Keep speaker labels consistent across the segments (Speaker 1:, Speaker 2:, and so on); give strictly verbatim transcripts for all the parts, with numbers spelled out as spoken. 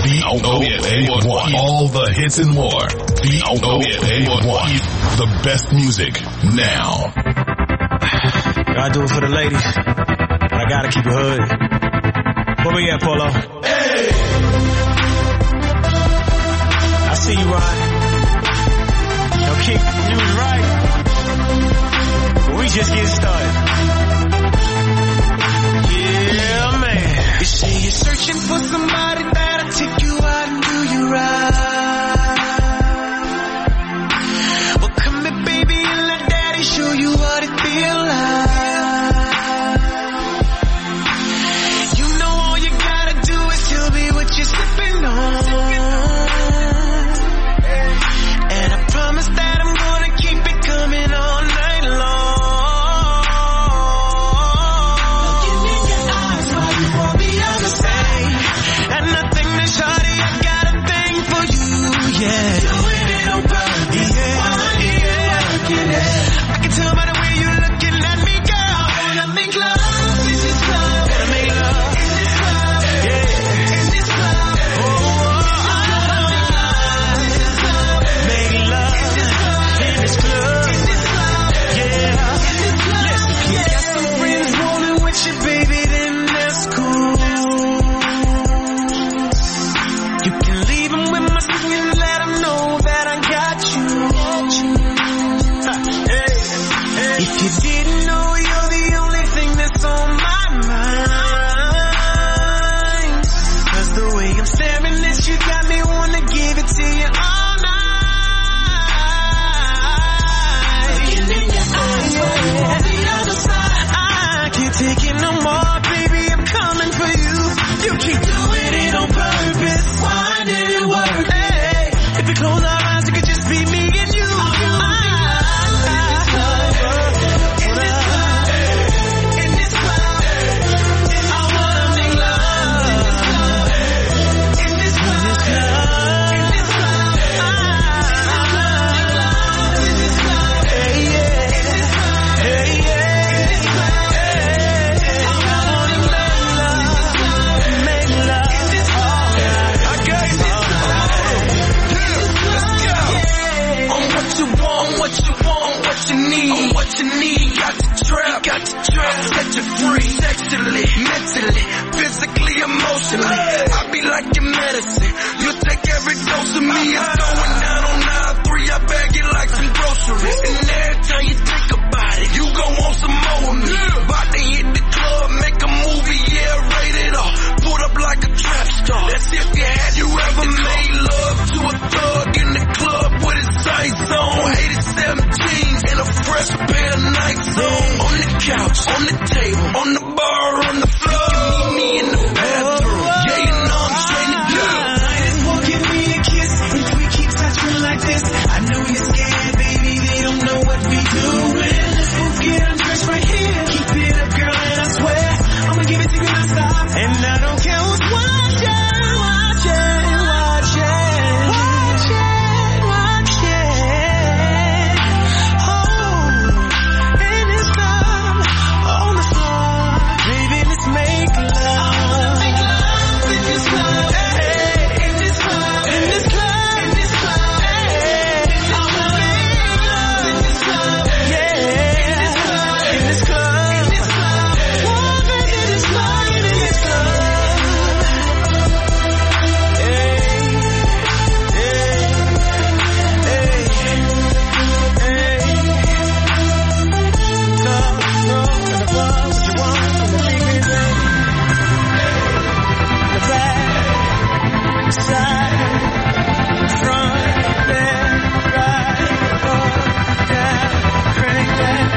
Speaker 1: V O A one. All the hits and more. V O A one. The best music now.
Speaker 2: Gotta do it for the ladies, but I gotta keep it hood. Where we at, Polo? Hey! I see you, Ron. Yo, Kick, you was right. But we just getting started. Yeah, man.
Speaker 3: You say you're searching for somebody that'll take you out and do you right. Well, come here, baby, and let daddy show you what it feel like. You know all you gotta do is tell me what you're sipping on. And I promise that I'm gonna keep it coming all night long. Looking in your eyes while you want me on the side. And nothing that shawty, I got a thing for you, yeah. Doing it on purpose, yeah, yeah, yeah. I can tell by the way you're looking at me, girl. Wanna make love in this club. Wanna make love in this club, yeah. In this club, oh, oh, I wanna make love in this club. Make love in this club, in this club, yeah. In this club, listen, you got some friends rolling with you, baby, then that's cool. You can leave them with my sister and let them know that I got you. Ha, hey, hey. If you didn't know, you're the only thing that's on my mind. Cause the way I'm staring at you got me wanna give it to you all night. Looking in your eyes while you on the other side. I can't take it no more, baby, I'm coming for you. You keep doing it on purpose. Why did it work? Hey, if we close our eyes, it could just be me and you. Got to trap, set you free, sexually, mentally, physically, emotionally. I be like your medicine. You take every dose of me. It's going down on nine three. I bag it like some groceries. And every time you think about it, you gon' want some more of me. About to hit the club, make a movie, yeah, rated R. Put up like a trap star. That's if you had you ever made love to a thug in the club with his sights on. eighty-seven jeans and a fresh pair of Nikes on. On the couch, on the table, on the bar, on the floor. You can meet me in the bathroom. Yeah, you know I'm straight to do. Just won't give me a kiss if we keep touching like this. I know you're scared, baby. They don't know what we doing. Let's both get undressed right here. Keep it up, girl, and I swear I'ma give it to you non-stop. And I don't care who's watching, watching, watching, watching, watching. Oh, in this club, on the floor, baby, let's make love. I wanna make love in this club, hey, in this club, in this club, in this club, hey. I wanna make love in this club, yeah, in this club, in this club, in this club. Love in this club, in this club. Hey, hey, hey, hey. Love, love, and the love, what you want, and the secret, the back, side, front, left, right, up, down, crank that.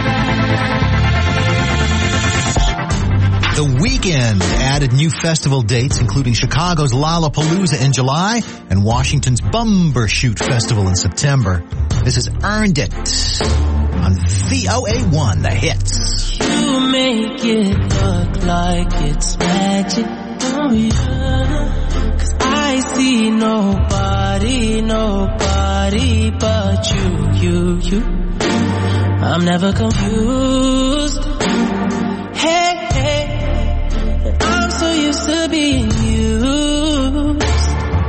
Speaker 4: The Weeknd added new festival dates, including Chicago's Lollapalooza in July and Washington's Bumbershoot Festival in September. This has Earned It on V O A one, The Hits.
Speaker 5: You make it look like it's magic, oh yeah. Cause I see nobody, nobody but you, you, you. I'm never confused. Hey, hey, I'm so used to being used.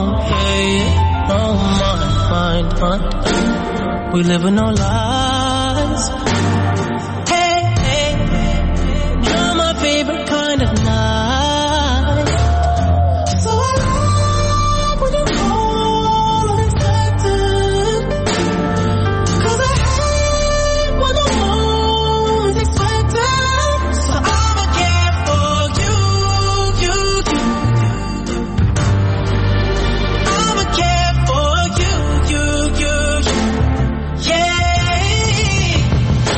Speaker 5: yeah. Oh, mind, mind, mind. We live in no lies. Hey, hey, you're my favorite kind of night. So I love when you call unexpected. Cause I hate when the one's expected. So I'ma care for you, you, you. I'ma care for you, you, you, you. Yeah.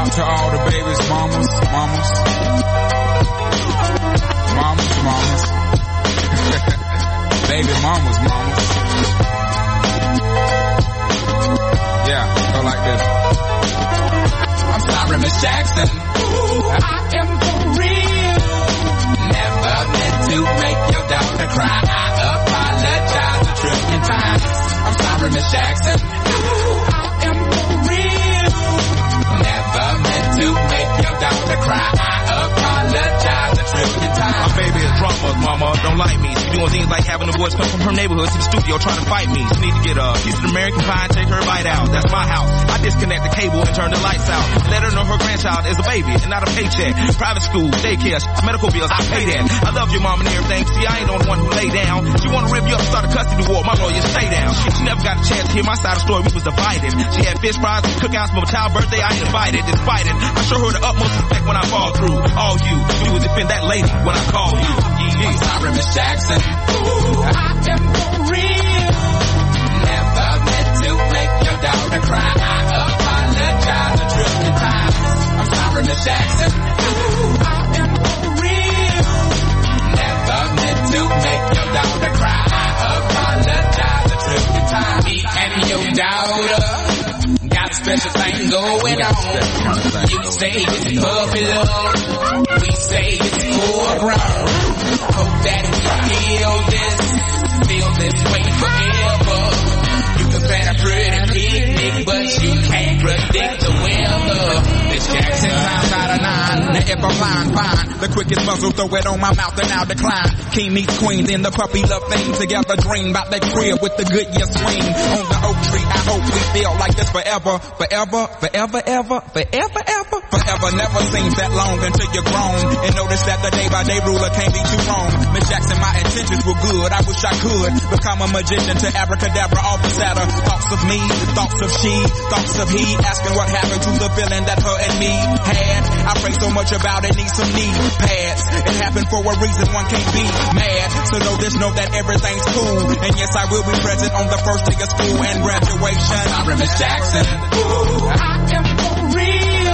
Speaker 6: out to all the babies, mamas, mamas. Mamas, mamas. Baby mamas, mamas. Yeah, go like this. I'm sorry, Miss Jackson. Ooh, I am for real. Never meant to make your daughter cry. I apologize a trillion times. I'm sorry, Miss Jackson. Ooh, I am for real. Never meant to make your daughter cry. I apologize a trillion times.
Speaker 7: My baby is drama, mama, don't like me. She doing things like having the boys come from her neighborhood to the studio trying to fight me. She need to get a piece of American pie and take her bite out. That's my house. I disconnect the cable and turn the lights out. Let her know her grandchild is a baby and not a paycheck. Private school, daycare, medical bills, I pay that. I love your mom and everything. See, I ain't the only one who lay down. She wanna rip you up, start a custody war. My lawyer, stay down. She, she never got a chance to hear my side of the story. We was divided. She had fish fries and cookouts for my child's birthday. I ain't invited. Despite it, I show her the utmost respect when I fall through. All you, you would defend that lady when I call you. Yeah.
Speaker 6: I'm sorry, Miss Jackson. Ooh, I am for real. Never meant to make your daughter cry. I apologize a trillion times. I'm sorry, Miss Jackson. Ooh, I am for real. Never meant to make your daughter cry. I apologize a trillion times. Me and your daughter got a special thing going on. You say it's puppy love. We say it's foreground. Hope that we feel this, feel this way forever. You can plan a pretty picnic, but you can't predict the weather. Miss Jackson times out of nine. Now if I'm lying, fine. The quickest muzzle, throw it on my mouth and I'll decline. King meets queen, then the puppy love thing. Together dream about that crib with the good year swing. On the oak tree, I hope we feel like this forever. Forever, forever, ever, forever, ever. Forever never seems that long until you're grown. And notice that the day by day ruler can't be too wrong. Miss Jackson, my intentions were good. I wish I could become a magician to abracadabra off the saddle. Thoughts of me, thoughts of she, thoughts of he. Asking what happened to the feeling that her and me had. I pray so much about it, need some knee pads. It happened for a reason, one can't be mad. So know this, know that everything's cool. And yes, I will be present on the first day of school and graduation. Sorry, Miss Jackson. Ooh, I am for real.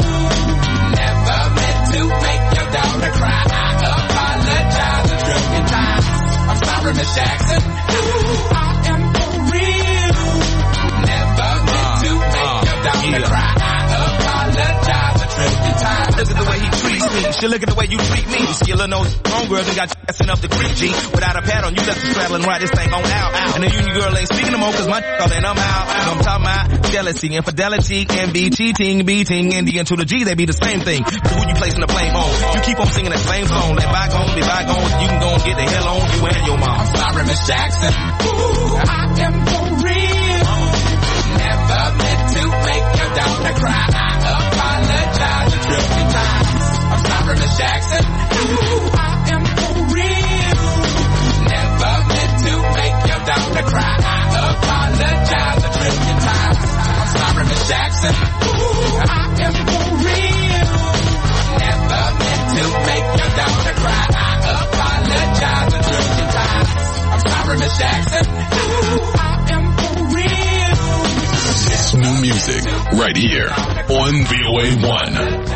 Speaker 6: Never meant to make your daughter cry. I apologize a trillion times. I'm sorry, Miss Jackson. Ooh, I am for real. Never meant to make your daughter cry. I apologize a trillion times.
Speaker 7: Look at the way he treats me. She look at the way you treat me. You see a little nose homegirl and got you assin' up the creek, G. Without a pad on, you left the straddle and ride this thing on out. And the union girl ain't speaking no more cause my calling I'm out. So I'm talking about jealousy, infidelity, envy, cheating, beating, and the N to the G, they be the same thing. But who you placing the blame on? You keep on singing that same song. Let bygones be bygones. You can go and get the hell on you and your mom.
Speaker 6: I'm sorry, Miss Jackson. Ooh, I am for real. Never meant to make your daughter cry. I apologize a trillion times. I'm sorry, Miss Jackson. Ooh, I am for real. Never meant to make your daughter cry. I apologize a trillion times. I'm sorry, Miss Jackson. Ooh, I am for real. Never meant to make your daughter cry. I apologize a trillion times. I'm sorry, Miss Jackson. Ooh, I am for real.
Speaker 1: It's new music right here on V O A one.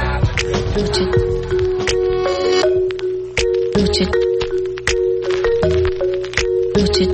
Speaker 8: Rooted. Rooted.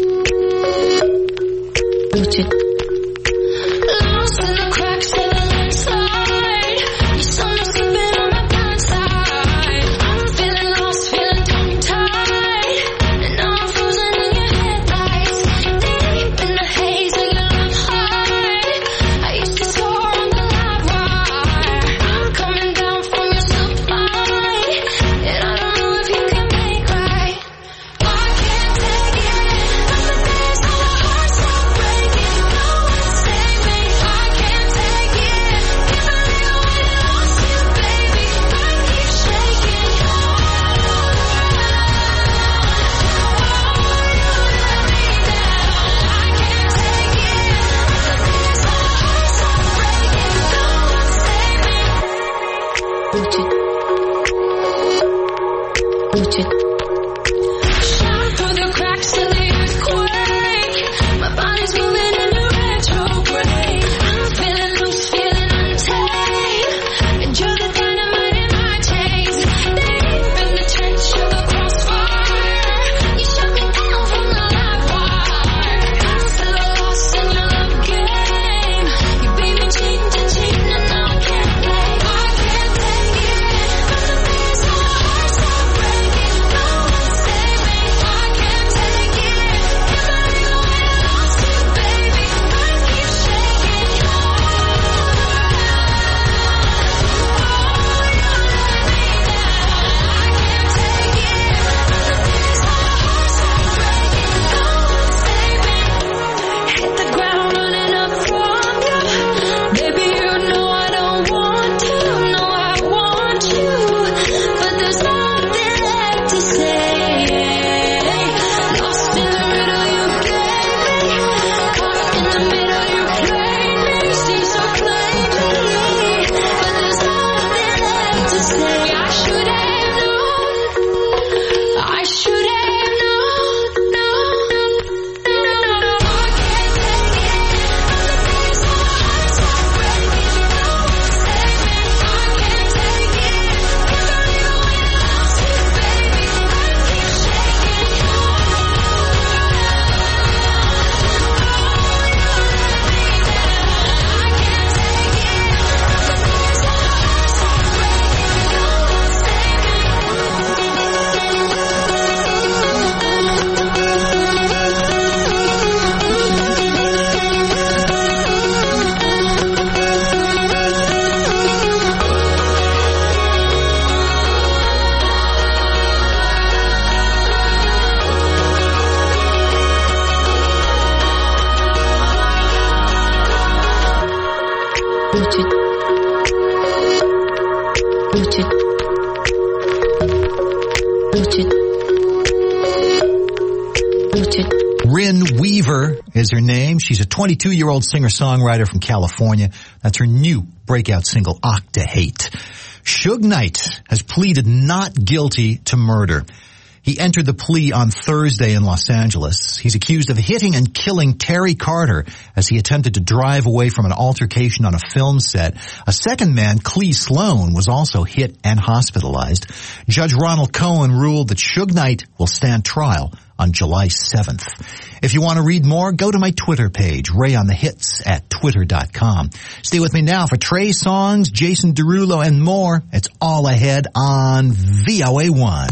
Speaker 8: Rooted. Lost in the cracks of the inside. You saw me sleeping on the blind side. I'm feeling lost, feeling tongue-tied. And now I'm frozen in your headlights. Deep in the haze of your love high. I used to soar on the live wire. I'm coming down from your supply. And I don't know if you can make right. I can't take it. But the days our hearts are breaking.
Speaker 4: Rin Weaver is her name. She's a twenty-two-year-old singer-songwriter from California. That's her new breakout single, Octahate. Suge Knight has pleaded not guilty to murder. He entered the plea on Thursday in Los Angeles. He's accused of hitting and killing Terry Carter as he attempted to drive away from an altercation on a film set. A second man, Clee Sloan, was also hit and hospitalized. Judge Ronald Cohen ruled that Suge Knight will stand trial on July seventh. If you want to read more, go to my Twitter page, Ray on the Hits at twitter dot com. Stay with me now for Trey Songz, Jason Derulo, and more. It's all ahead on V O A one.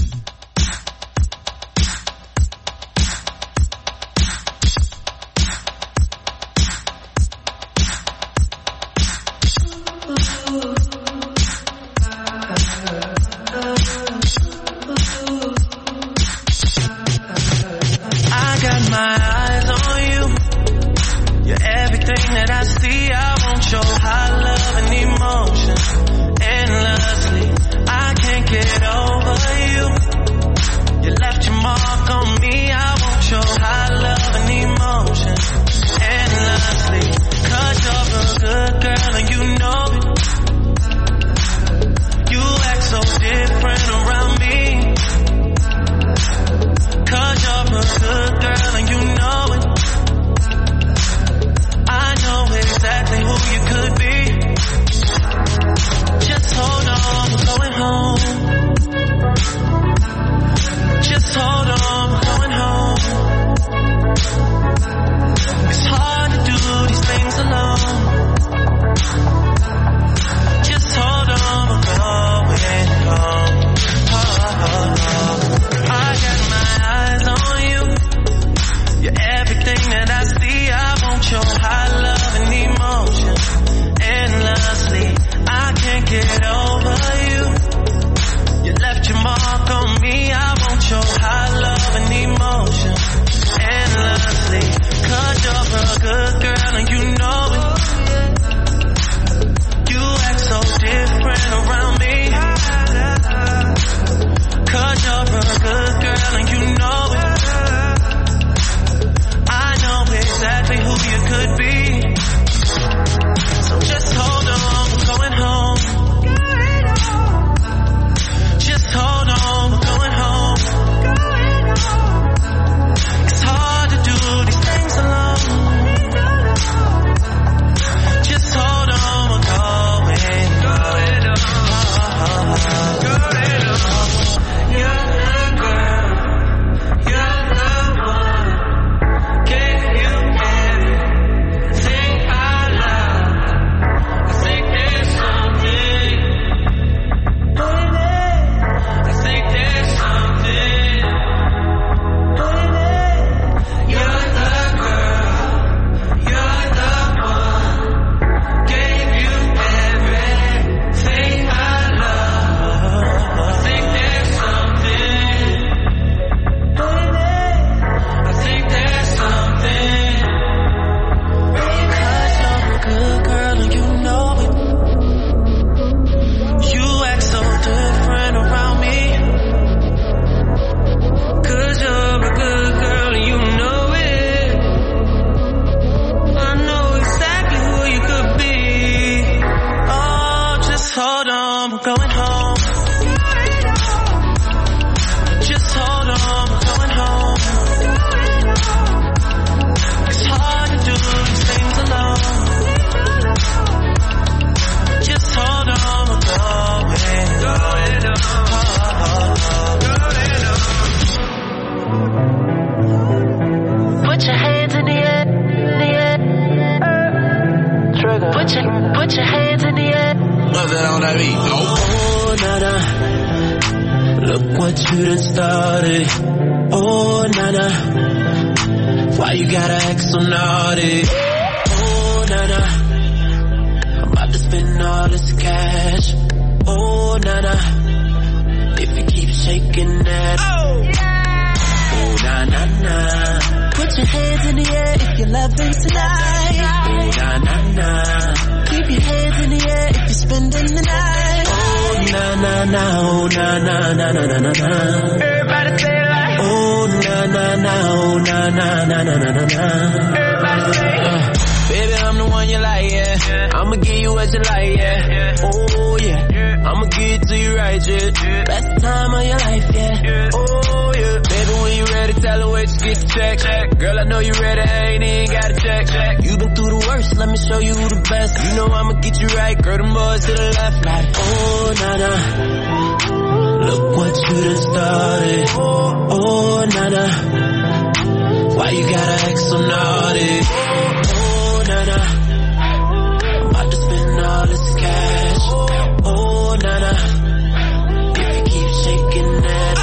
Speaker 5: your hands in the air if you're loving tonight. Oh, nah, nah, nah. Keep your hands in the air if you're spending the night. Oh, nah, nah, nah. Oh, nah, nah, nah, nah, nah, nah, nah. Everybody say it like. Oh, nah, nah, nah. Oh, nah, nah, nah, nah, nah, nah, nah. Everybody say it. Uh, baby, I'm the one you like, yeah. I'ma give you what you like, yeah. Oh, yeah. I'ma give it to you right, yeah. Best time of your life, yeah. Oh, yeah. Baby, when you ready, tell her wait, just get the check. Girl, I know you ready, I ain't even got to check. You been through the worst, let me show you who the best. You know I'ma get you right, girl, them boys to the left, like, oh, nah, nah. Look what you done started. Oh, nah, nah. Why you gotta act so naughty? Oh, nah, nah. I'm about to spend all this cash. Oh, nah, nah. If you keep shaking that.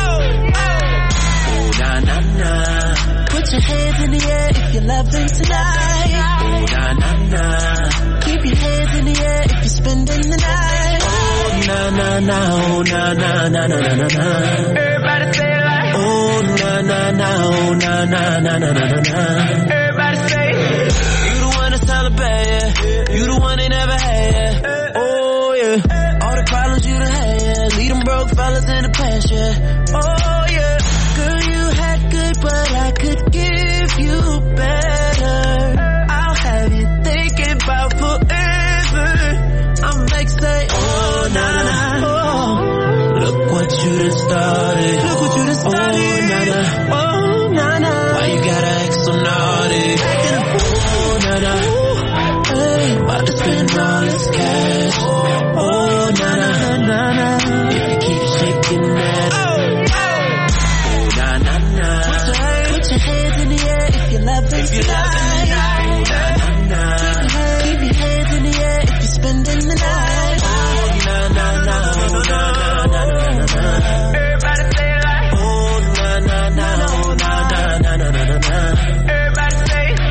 Speaker 5: Oh, nah, nah, nah. Put your hands in the air if you're loving tonight. Oh, nah, nah, nah. Keep your hands in the air if you're spending the night. Oh, nah, nah, nah. Oh, nah, nah, nah, nah, nah, nah, nah. Everybody say it like. Oh, nah, nah, nah. Oh, nah, nah, nah, nah, nah, nah, nah. Everybody say it. You the one that's hella bad, yeah. You the one they never had, yeah. Oh, yeah. All the problems you done had, yeah. Leave them broke fellas in the past, yeah. Oh, yeah. Girl, you had good, but I could give you better. I'll have you thinking about forever. I'm like, say, oh, nah, nah. Oh, look what you done started. Look what you done started. Oh, nah, nah. Oh, nah, nah. Why you gotta act so naughty? Oh, nah, nah. Hey, about to spend all this cash. Oh, nah, nah, nah, nah. If you keep shaking that. Oh, nah, nah, nah. Put your hands in the air if you're loving tonight. Oh, nah, nah, nah. Keep your hands in the air if you're spending the night. Oh, nah, nah, nah. Oh, nah, nah, nah, nah, nah. Everybody say it like. Oh, nah, nah, nah. Oh, nah, nah, nah, nah, nah, nah. Everybody say it.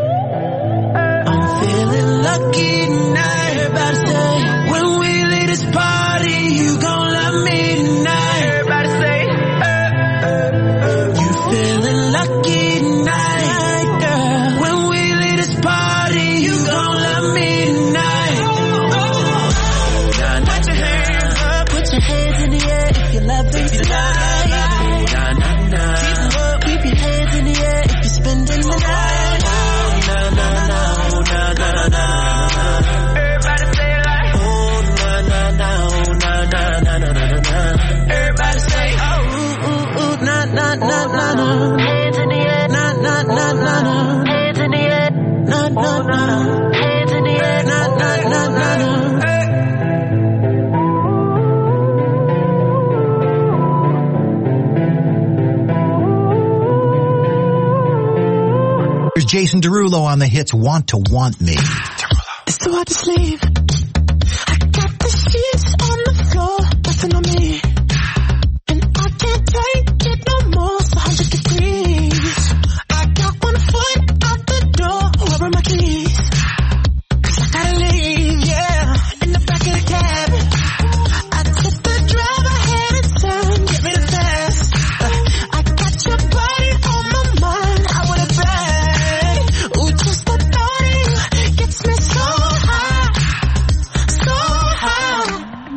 Speaker 5: I'm feeling lucky tonight. Everybody say, when we leave this party, you gon' love me tonight. Everybody say, uh, uh, uh. You feeling lucky tonight, girl. When we leave this party, you gon' love me tonight. Oh, nah, nah, put your hands up, put your hands in the air if you're loving tonight. Nah, nah, nah. Keep 'em up, keep your hands in the air if you're spending the night. Oh, nah, nah, nah. Oh, nah, nah, nah. Everybody say it like. Oh, nah, nah, nah. Oh, nah, nah, nah, nah, nah, nah. Everybody say, oh, ooh, ooh, ooh, nah, nah, nah, nah, nah. Hands in the air, nah, nah, nah, nah, nah. Hands in the air, nah, nah, nah. Hands in the air, nah, nah, nah, nah, nah.
Speaker 4: There's Jason Derulo on the hits Want to Want Me.
Speaker 5: It's too hard to sleep. I got the sheets on the floor, nothing on me. And I can't take it no more, it's one hundred degrees. I got one foot out the door, where are my keys? 'Cause I gotta leave, yeah, in the back of the cab. I took the drive ahead and turn, get rid of fast. Uh, I got your body on my mind, I wanna beg. Ooh, just the thought of you gets me so high, so high.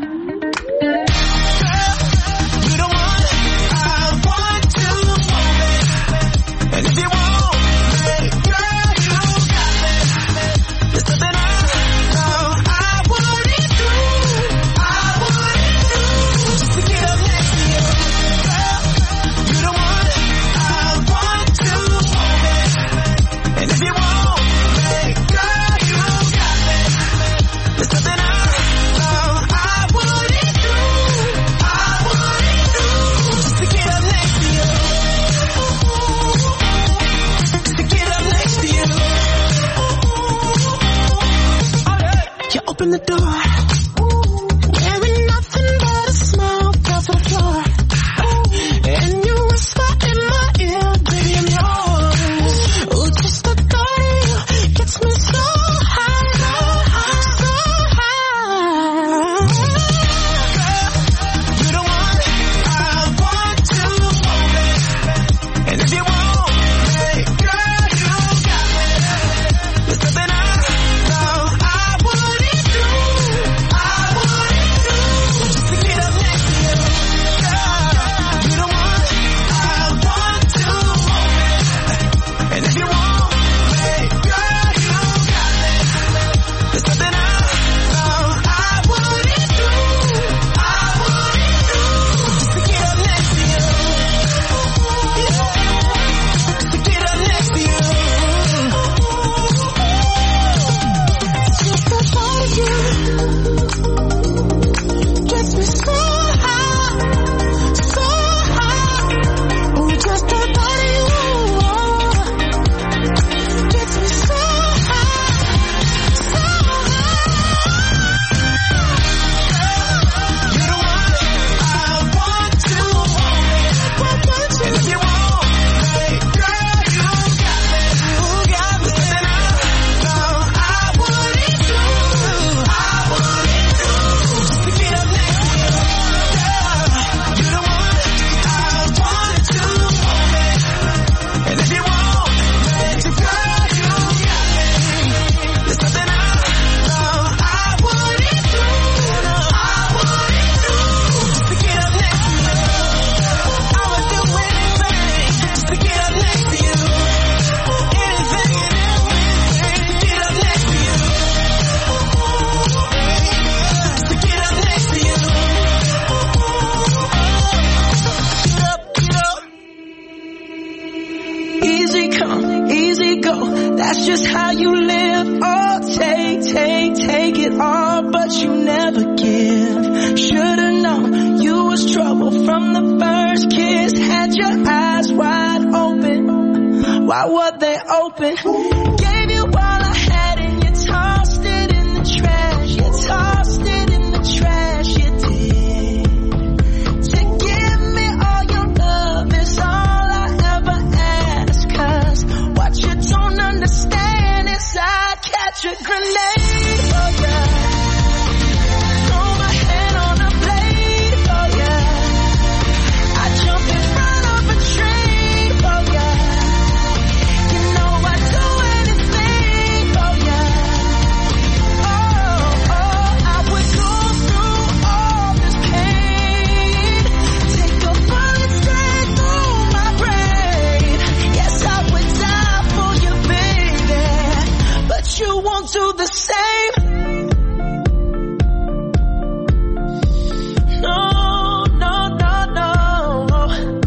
Speaker 5: Girl, you the one I want to want it. And if you want me, girl, you got me. There's something I know I wouldn't do, I wouldn't do, just to get up next to you. Girl, you the one I want to want it. And if you want me, girl, you got me. There's something I know I wouldn't do, I wouldn't do, just to get up next to you. Just to get up next to you. You open the door, wearing nothing but a smile, fell to the floor. And you whisper in my ear, baby, I'm yours. Ooh, just the thought of you gets me so high, so high. Girl, you the one I want to want it. And if you want me, girl, go. That's just how you live. Oh, take, take, take it all, but you never give. Should've known you was trouble from the first kiss. Had your eyes wide open. Why were they open? Gave you all I had and you tossed it in the trash. You tossed it in the trash, you did. To give me all your love is all I ever ask. Cause what you don't understand is I catch a grenade for ya. Throw my head on a blade for ya. I jump in front of a train for ya. You know I'd do anything for ya. Oh, oh, I would go through all this pain. Take a bullet straight through my brain. Yes, I would die for you, baby. But you won't do the same. No, no, no, no.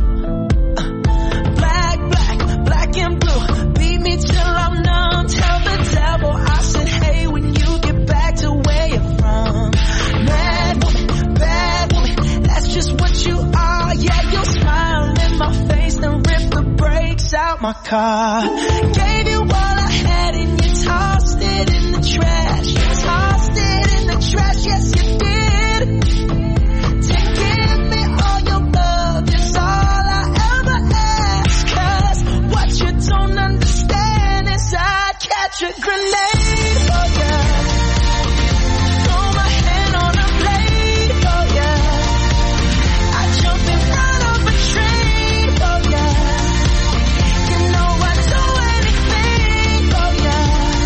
Speaker 5: Black, black, black and blue. Beat me till I'm numb. Tell the devil I said, hey, when you get back to where you're from. Mad woman, bad woman, that's just what you are. Yeah, you'll smile in my face, then rip the brakes out my car. Gave you all I had and you tossed it in the trash. You tossed it in the trash, yes you did. To give me all your love is all I ever ask. Cause what you don't understand is I catch a grenade for ya. Throw my hand on a blade for ya. I jump in front of a train for ya. You know I'd do anything for ya.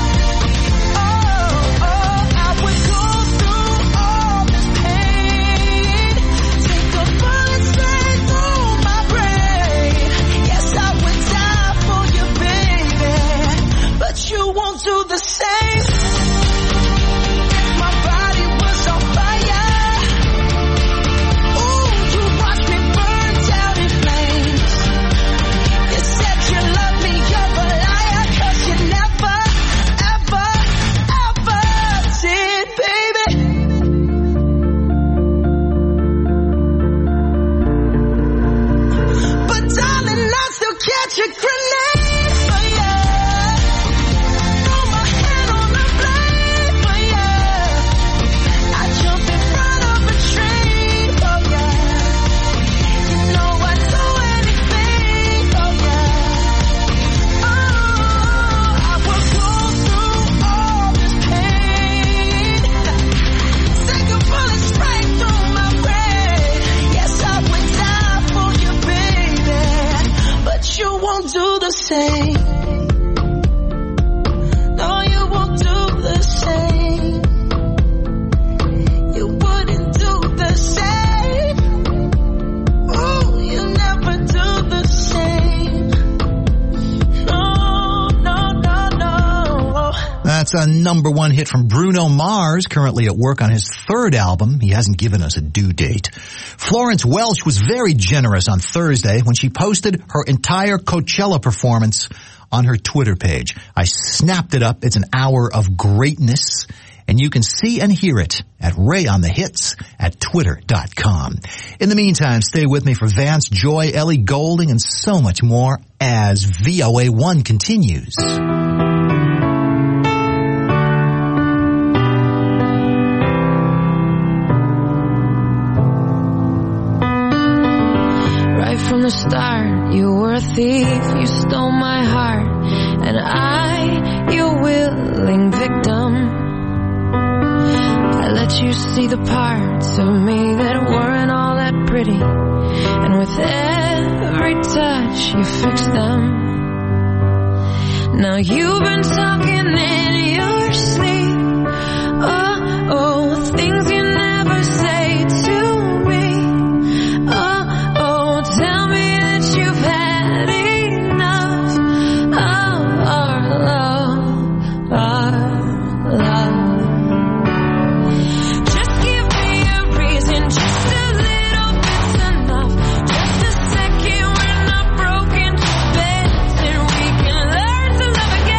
Speaker 5: Oh, oh, I would go through all this pain. Take a bullet straight through my brain. Yes, I would die for you, baby. But you won't do the same. If my body was on fire, ooh, you watch me burn down in flames. You said you loved me, you're a liar, cause you never, ever, ever did, baby. But darling, I still catch a grenade for ya. Throw my hand on the blade for ya. I jump in front of a train for ya. You know I'd do anything for ya. Oh, I will go through all this pain. Take a bullet straight through my brain. Yes, I would die for you, baby. But you won't do the same. No, you won't do the same. You wouldn't do the same. Oh, you never do the same. No, no, no, no.
Speaker 4: That's a number one hit from Bruno Mars, currently at work on his third album. He hasn't given us a due date. Florence Welch was very generous on Thursday when she posted her entire Coachella performance on her Twitter page. I snapped it up. It's an hour of greatness, and you can see and hear it at Ray on the Hits at twitter dot com. In the meantime, stay with me for Vance Joy, Ellie Goulding, and so much more as V O A one continues.
Speaker 8: Right from the start, you were a thief, you stole my heart, and I, your willing victim. I let you see the parts of me that weren't all that pretty, and with every touch you fixed them. Now you've been talking in your sleep, oh, oh, things you never say to me, oh, oh, tell me that you've had enough of our love, our love. Just give me a reason, just a little bit's enough, just a second when I'm broken to bed, and we can learn to love again.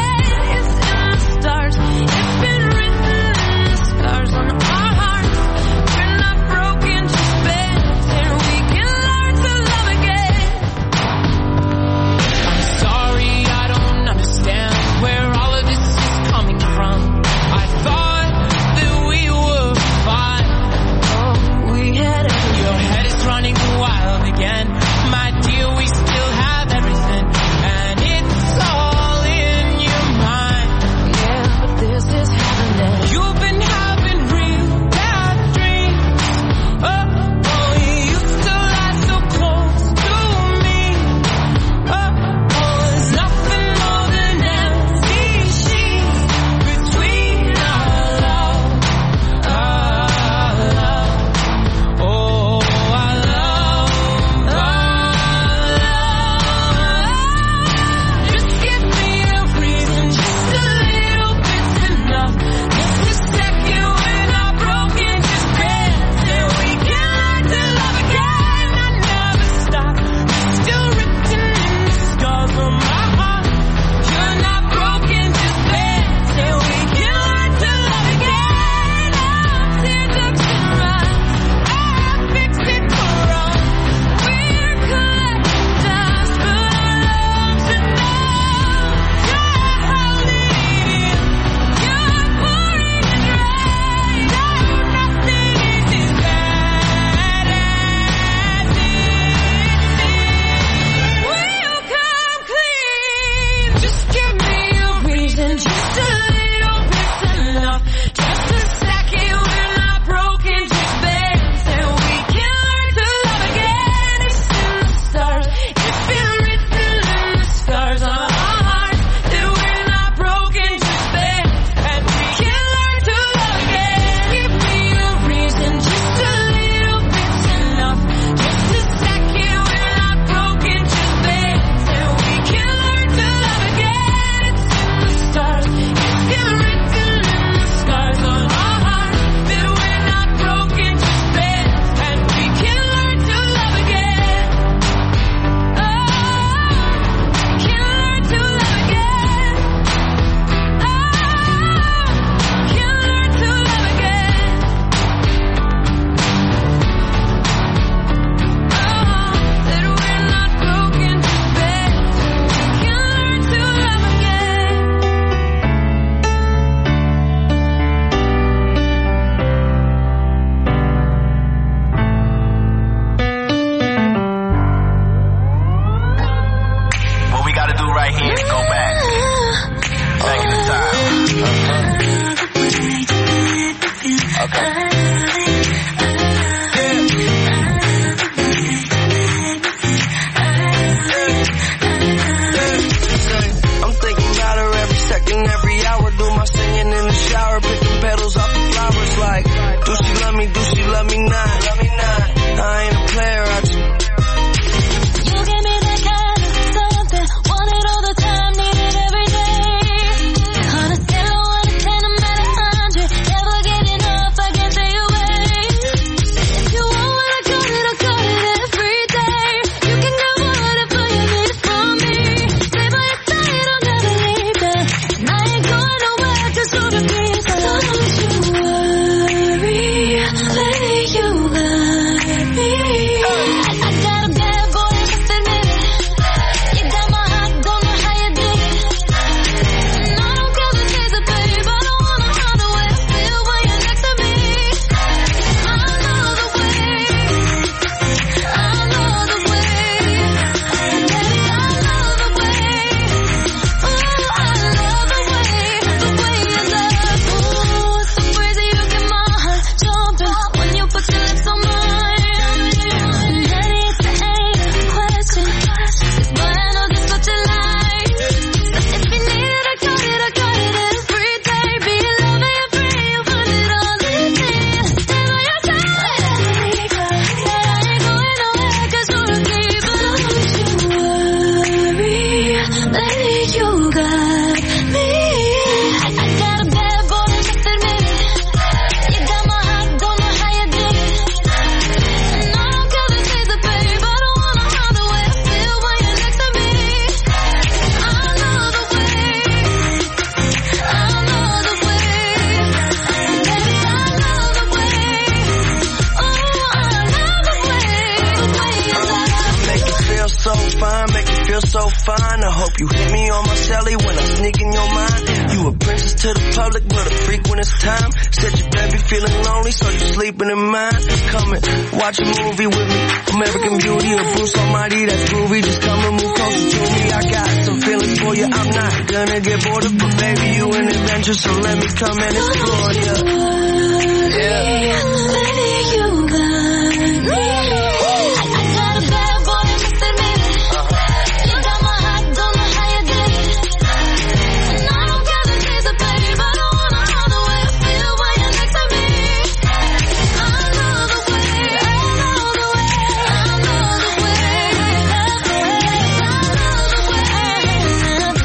Speaker 3: hope you hit me on my celly when I sneak in your mind. You a princess to the public, but a freak when it's time. Said you better be feeling lonely, so you sleeping in mine. Come and watch a movie with me, American Beauty or Bruce Almighty, that's groovy. Just come and move closer to me. I got some feelings for you, I'm not gonna get bored of, but baby, you an adventure, so let me come and explore you. Yeah.
Speaker 8: Baby, you got me. I, I got a bad boy in the baby. You got my heart, don't know how you did it. And I don't care the days are baby, but I wanna know the way I feel when you're next to me. I know the way, I know the way, I know the way, I know the way, I know the way, oh, I know the way, I know the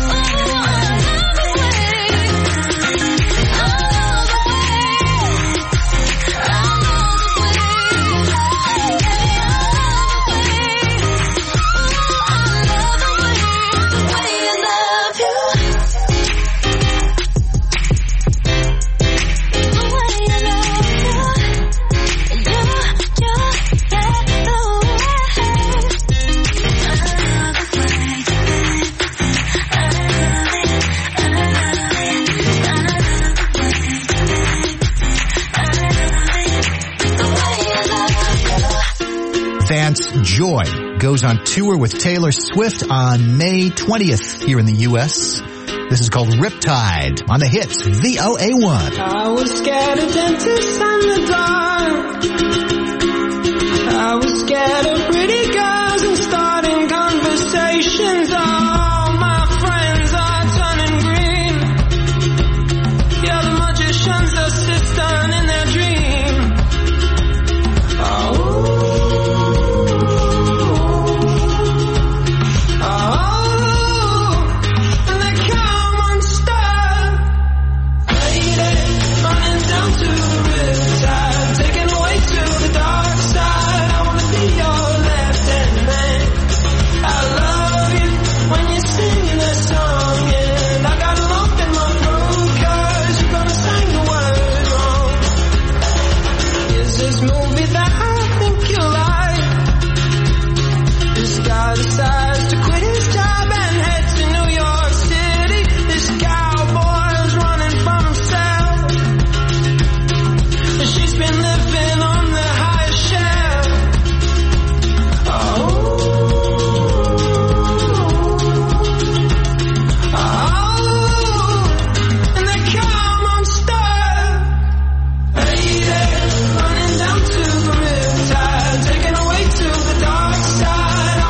Speaker 4: Vance Joy goes on tour with Taylor Swift on May twentieth here in the U S. This is called Riptide on the hits V O A one.
Speaker 9: I was scared of dentists and the dark. I was scared of pretty girls and starting conversations. All my friends are turning green. Yeah, the magician's assistant in their dream. Oh. Decides to quit his job and head to New York City. This cowboy's running from himself. She's been living on the highest shelf. Oh, oh, and they come unstuck. Hey there, running down to the riptide, taken away to the dark side.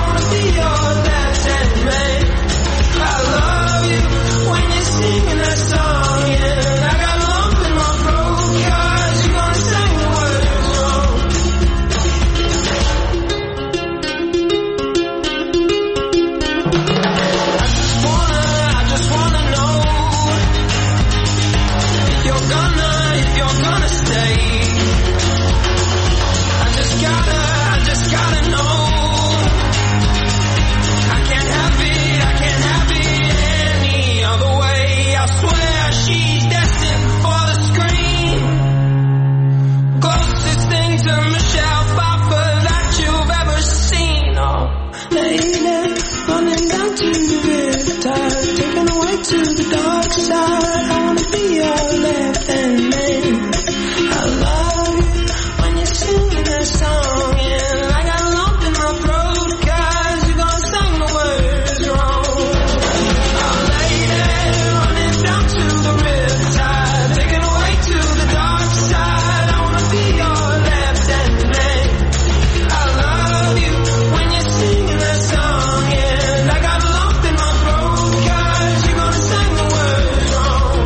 Speaker 9: To the dark side, I wanna be your left hand man. I love you when you're singing that song, and I got a lump in my throat, cause you're gonna sing the words wrong. Oh lady, running down to the riptide, taken away to the dark side, I wanna be your left hand man. I love you when you're singing that song, and I got a lump in my throat, cause you're gonna sing the words wrong.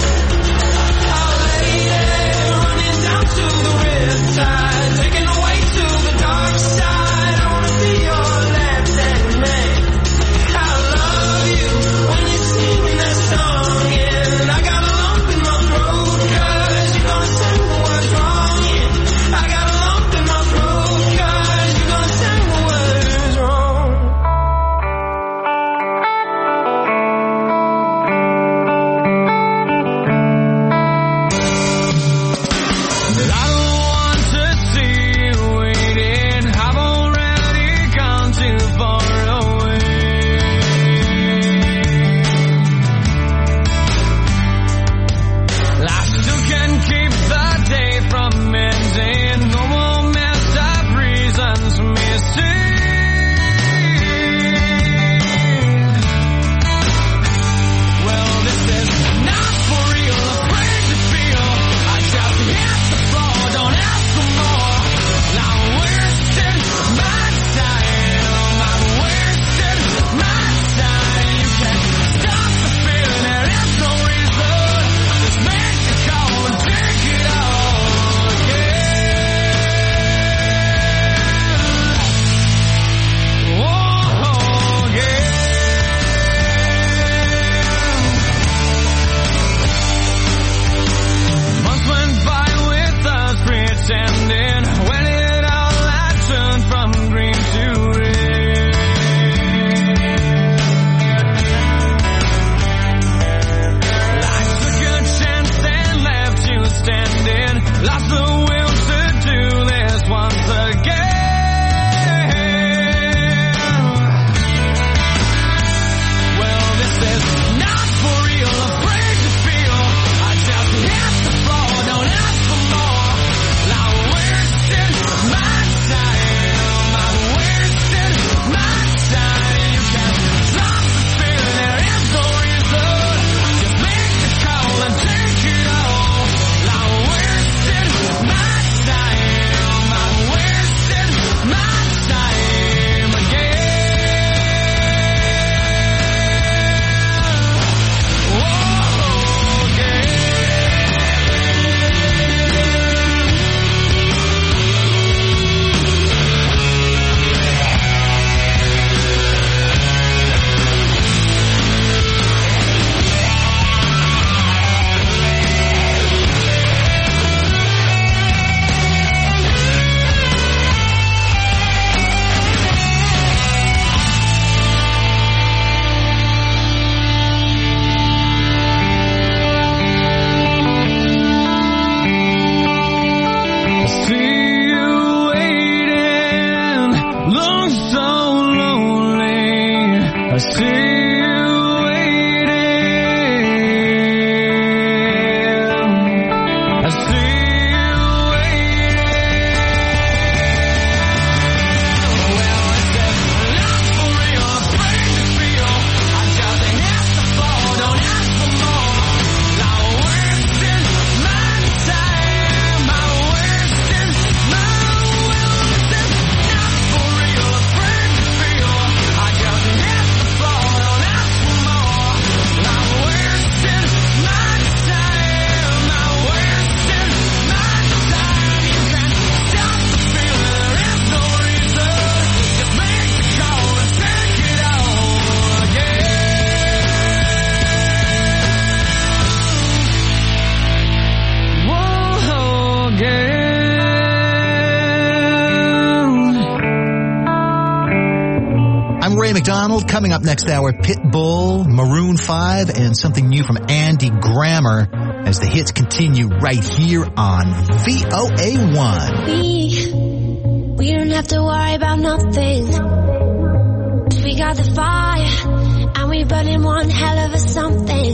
Speaker 4: McDonald. Coming up next hour, Pitbull, Maroon five, and something new from Andy Grammer as the hits continue right here on V O A one.
Speaker 8: We, we don't have to worry about nothing. 'Cause we got the fire, and we burning one hell of a something.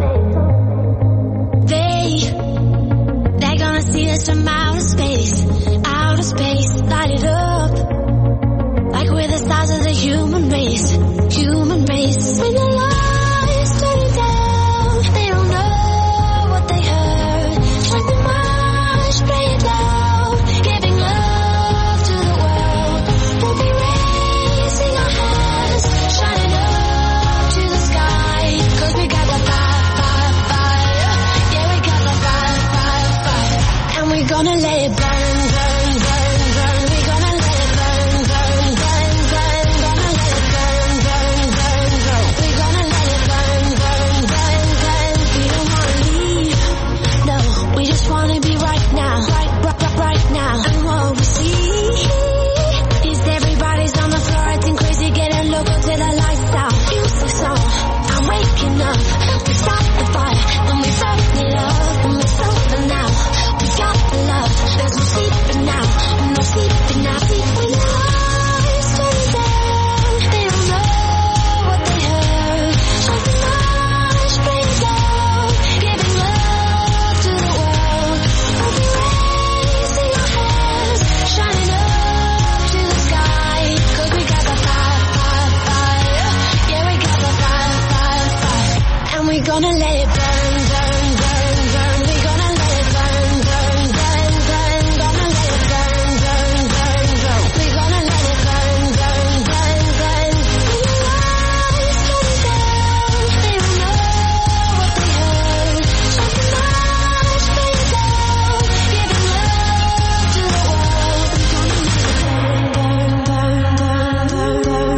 Speaker 8: They, they're gonna see us from outer space, outer space, light it up. Like we're the stars of the human race, human race. When the lights turn down, they don't know what they heard. Like the march, play it loud, giving love to the world. We'll be raising our hands, shining up to the sky. 'Cause we got the fire, fire, fire. Yeah, we got the fire, fire, fire. And we're gonna let it burn, burn, burn, burn. We're gonna let it burn, burn, burn, burn. Gonna let it burn, burn, burn, burn. We're gonna let it burn, burn, burn, burn. We don't wanna leave, no. We just wanna be right now, right, right, right, right now. And what we see is everybody's on the floor acting crazy, getting local till the lights out. Music song, I'm waking up. We stopped the fire and we felt the love, and we're sober now. We got the love, there's no sleeping now, no sleeping now. Sleep when the lights turn down, they don't know what they heard. Like the march, play it loud, giving love to the world. We'll be raising our hands, shining up to the sky. 'Cause we got the fire, fire, fire. Yeah, we got the fire, fire, fire. And we're gonna let it burn, burn, burn, burn. We're gonna let it burn, burn, burn, burn. Gonna let it burn, burn, burn, burn. We're gonna let it burn, burn, burn, burn. When the lights turn down, they don't know what they heard. Like the march, play it loud, giving love to the world. We're gonna let it burn, burn, burn, burn,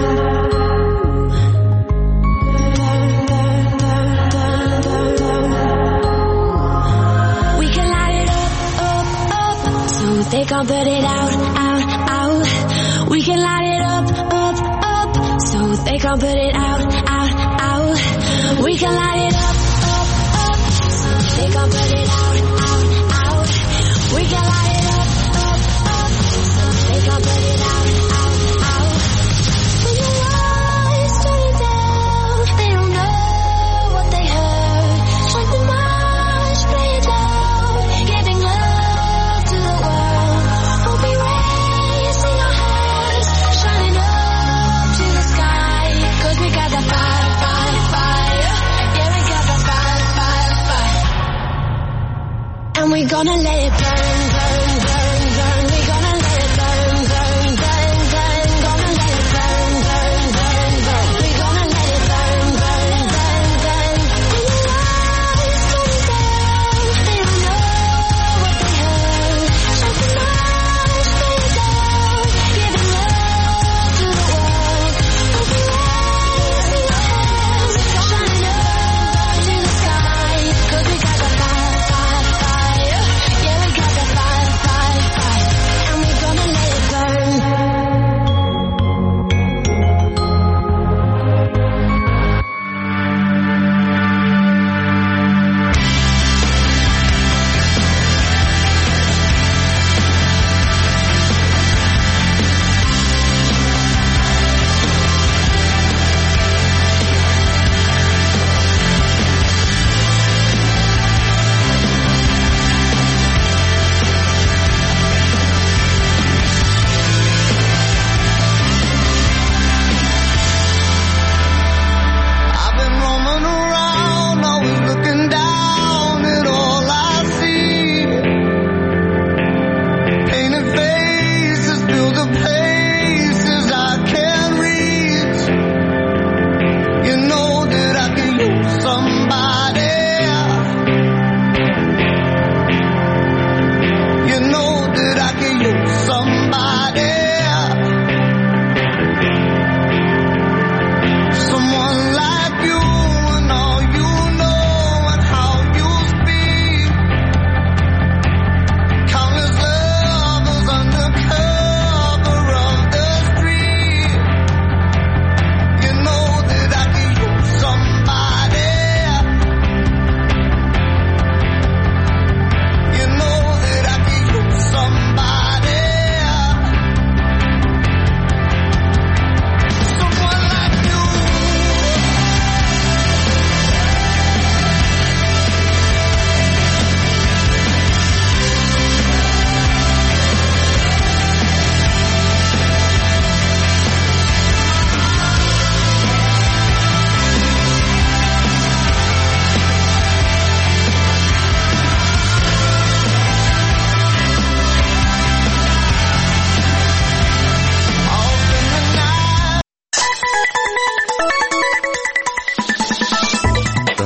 Speaker 8: burn. We can light it up, up, up, so they can't put it out, out, out. We can light it up, up, up, so they can't put it out, out, out. We can light it up, up, up, so they can't put it out, out, out. We can light it up, up, up, so they can't put it out, out, out. When the lights turn down, they don't know what they heard. Like the march, play it loud, giving love to the world. We'll be raising our hands, shining up to the sky. 'Cause we got the fire, fire, fire. Yeah, we got the fire, fire, fire. And we're gonna let it burn, burn, burn, burn. We're gonna let it burn, burn, burn, burn. Gonna let it burn, burn, burn, burn. We're gonna let it burn, burn, burn, burn. When the lights turn down, they don't know what they heard. Like the march, play it loud, giving love to the world. We'll be raising our hands, shining up to the sky. 'Cause we got the fire, fire, fire. Yeah, we got the fire,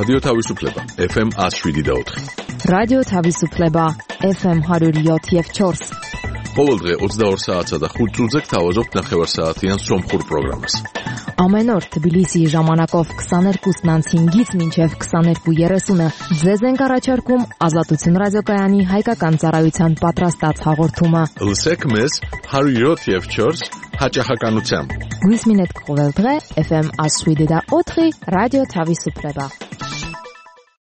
Speaker 10: რადიო თავისუფლება ეფ ემ one oh seven point four.
Speaker 11: რადიო თავისუფლება ეფ ემ one oh seven point four.
Speaker 10: ყოველდღე ოცდაორ საათსა და ხუთ წუთზე გთავაზობთ ნახევარსაათიან სომხურ პროგრამას.
Speaker 11: Ամեն օր Թբիլիսիի ժամանակով twenty-two հինգից մինչև twenty-two thirty-ը ձեզ ենք առաջարկում Ազատություն ռադիոկայանի հայկական ծառայության պատրաստած հաղորդումը։
Speaker 10: Լսեք մեզ one oh seven point four հաճախականությամբ։
Speaker 11: Գույս մինետ կողել դղե էֆ էմ one oh seven point four ռադիո Թավիսուպլեբա։